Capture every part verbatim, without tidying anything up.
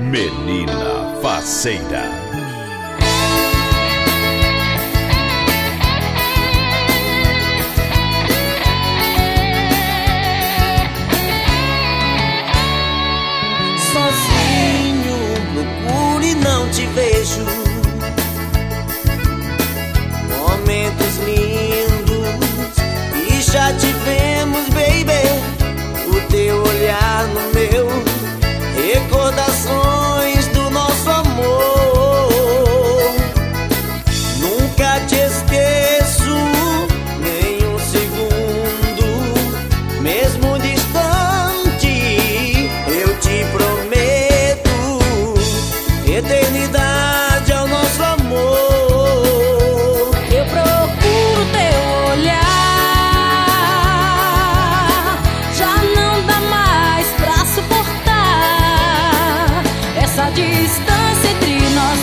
Menina Faceira. Sozinho procuro e não te vejo. Momentos lindos e já tivemos, baby. O teu olhar no meu, recordações do nosso amor. Nunca te esqueço, nem um segundo, mesmo distante. Eu te prometo eternidade ao nosso amor. Eu procuro teu olhar, já não dá mais pra suportar essa distância entre nós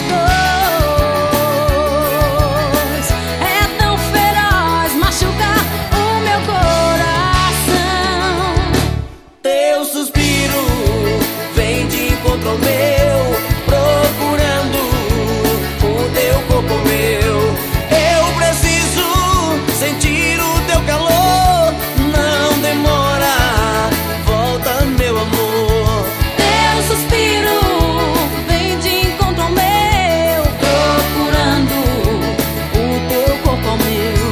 dois. É tão feroz machucar o meu coração. Teu suspiro vem de encontro ao meu, procurando o teu corpo meu. Eu preciso sentir o teu calor. Não demora, volta meu amor. Teu suspiro vem de encontro ao meu, procurando o teu corpo ao meu.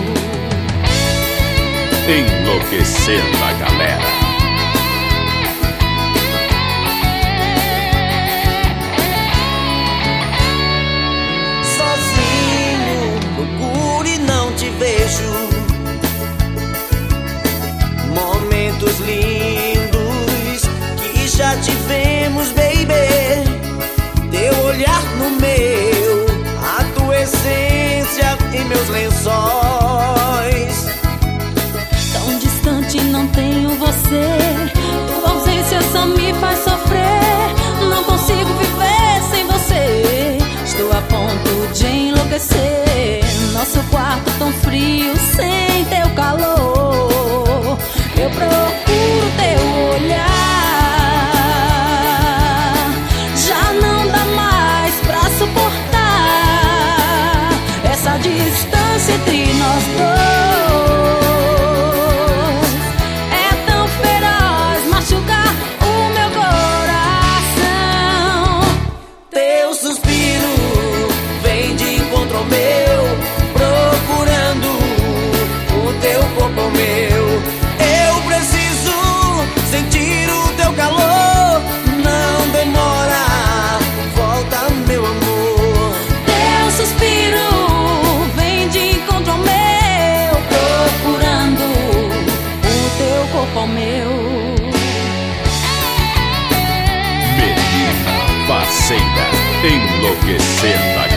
Enlouquecendo a galera. Sozinho procuro e não te vejo. Momentos lindos que já tivemos, baby. Teu olhar no meu, a tua essência em meus lençóis. Tão distante não tenho você, tua ausência só me faz sofrer. Não consigo viver sem você, estou a ponto de enlouquecer. Nosso quarto tão frio sem teu calor. Eu procuro teu olhar, já não dá mais pra suportar essa distância entre nós dois. É tão feroz machucar o meu coração. Teu suspiro vem de encontro ao meu, procurando o teu corpo ao meu. Eu preciso sentir o teu calor. Não demora, volta meu amor. Teu suspiro vem de encontro ao meu, procurando o teu corpo ao meu. Menina Faceira. Enlouquecendo a galera.